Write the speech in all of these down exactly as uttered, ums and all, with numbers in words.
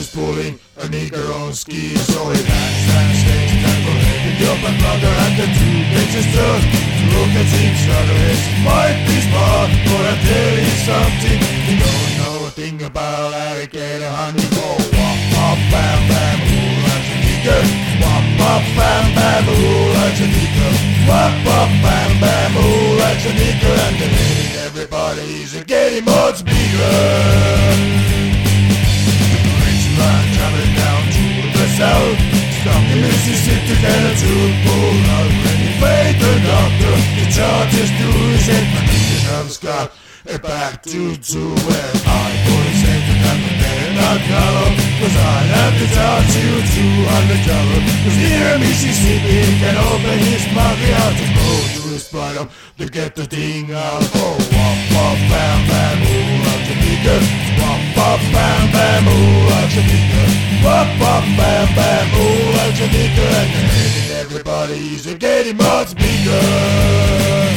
is pulling a nigger on skis. So it hands and stays tangle heading up and brother and the two bitches just look at each other. It might be smart, but I tell you something, you don't know a thing about alligator honey. Oh, wop wop bam bam, ooh, that's a nigger. Wop wop bam bam, ooh, that's a nigger. Wop wop bam bam, ooh, that's a nigger. And the lady, everybody's getting much bigger. Traveling down to the south, stop in Mississippi, get a tube pull out. Ready, fade the doctor, the charges do his head. My niggas have Scott, it back to two where I put his head to that, but they're not hollow. Cause I have to talk to you two hundred dollars. Cause here in Mississippi, he can open his mouth, he has to go to his bottom to get the thing out. Oh, wop, wop, bam, bam, ooh, out the nigger. Wop, wop, bam, bam, ooh, out the nigger. Wop, wop, bam, bam, ooh, out the nigger. And the head and everybody's getting much bigger.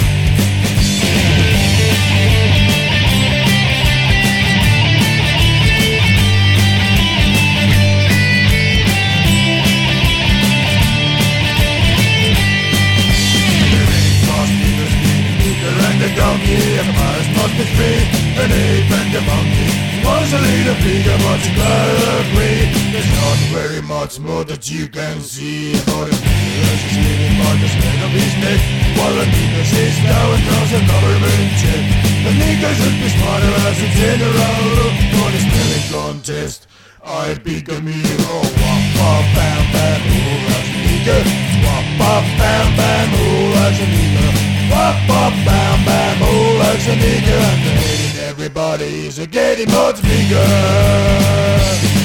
Donkey and the mice must be free. An ape and a monkey was a little bigger, but you gotta agree there's not very much more that you can see. For the niggas is living by the skin of his neck, while the niggas is now and does a government check. The niggas should be smarter as a general for the spelling contest. I pick a me. Oh, wop wop bam bam, ooh, that's a nigger. Wop wop bam bam, ooh, that's a nigger. Wop wop bam bam, ooh, that's a nigger. And the hate everybody's getting much bigger.